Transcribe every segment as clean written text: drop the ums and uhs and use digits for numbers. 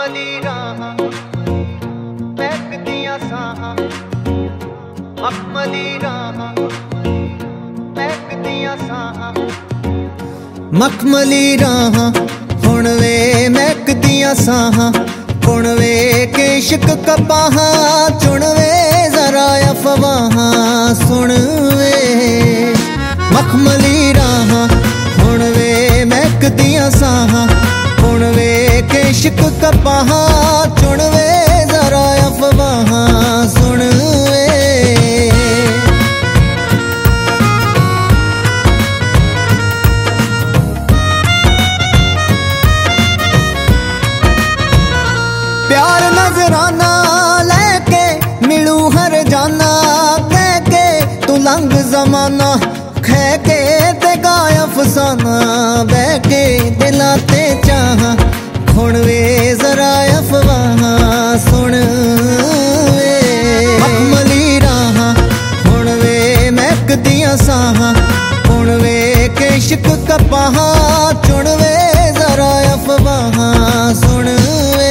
मखमली राहां महकदियां साहां, मखमली राहां महकदियां साहां, मखमली राहां हुण वे महकदियां साहां, हुण वे के इश्क कपाहां, चुन वे जरा अफवाहां सुन वे। मखमली राहां हुण वे महकदियां साहां, हुण वे के इश्क कपाहां, चुन वे जरा अफवाहां सुन वे। प्यार नजराना लेके मिलू हर जाना, कह के तू लंघ जमाना, खे के ते गाय अफसाना, बह के दिलां ते चाहां, हुण वे जरा अफवाहां सुन वे। मखमली राहां हुण वे महकदियां साहां, हुण वे के इश्क कपाहां, चुन वे जरा अफवाहां सुन वे।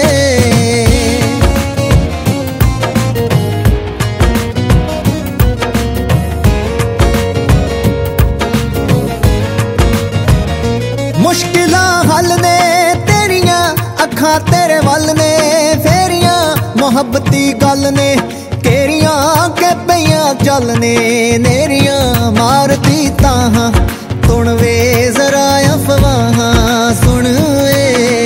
मुश्किलां हल ने तेरियां अखां तेरे वल ने, फेरियां मोहब्बती गल ने, केरियां के पईयां चलने, नेरियां मारदी ताहां, तुण वे जरा अफवाहां सुन वे।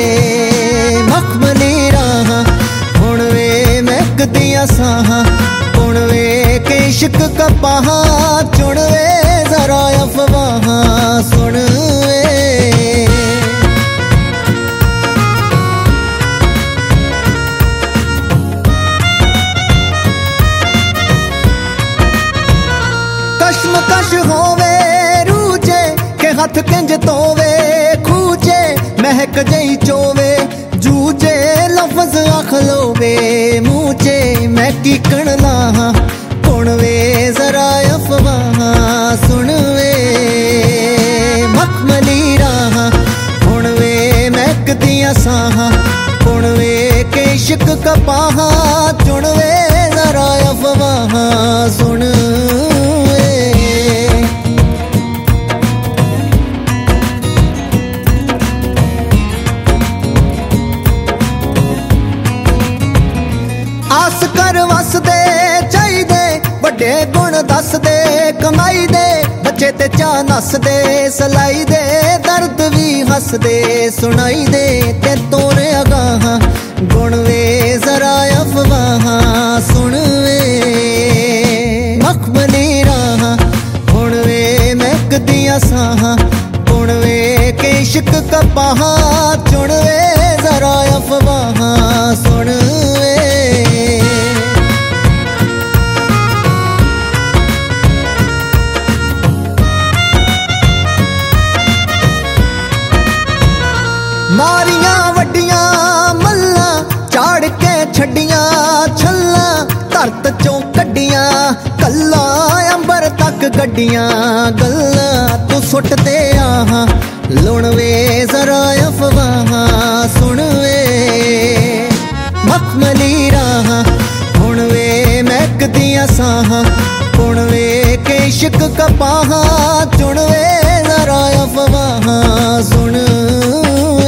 मखमली राहां हुण वे महकदियां साहां, हुण वे के इश्क कपाहां, चुन वे जरा अफवाहां सुन वे। कश्मकश होवे रूचे के हथ किंज तोवे, खूचे महक जई चोवे, जूचे लफ्ज अखलोवे, मूचे महकी कण लाहां, कुण वे जरा अफवाहां सुन वे। मखमली राहां हुण वे महकदियां साहां, हुण वे के इश्क कपाहां, चुन वे जरा अफवाहां सुन वे। आस कर वसदे चाहिदे बड़े गुण दस दे, कमाई दे बच्चे ते चा नस दे, सलाई दे दर्द भी हस दे, सुनाई दे ते तोरे अगाहां, गुण वे जरा अफवाहां सुन वे। मखमली राहां हुण वे महकदियां साहां, हुण वे के इश्क कपाहां, चुन वे जरा अफवाहां सुन वे। मारियां वड्डियां मल्लां चाड़ के छड्डियां छल्लां, धरत चों कड्डियां कल्लां, अंबर तक गड्डियां गल्लां, तू सुट दे आहां, लुण वे जरा अफवाहां सुन वे। मखमली राहां हुण वे महकदियां साहां, हुण वे के इश्क कपाहां, चुन वे जरा अफवाहां सुन वे।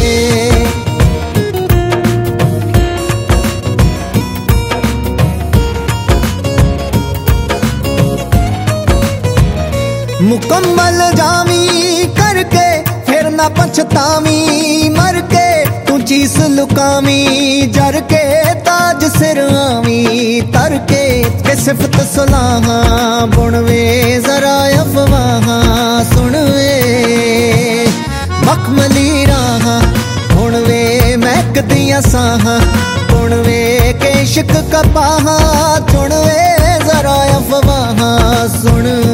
मुकम्मल जावी करके फिर ना पछतावी, मर के तू चीस लुकावी, जर के ताज सिर आवी, तर के सिफत सलाहां, बुन वे जरा अफवाहां सुन वे। मखमली राहां हुण वे महकदियां साहां, हुण वे के इश्क कपाहां, चुन वे जरा अफवाहां सुन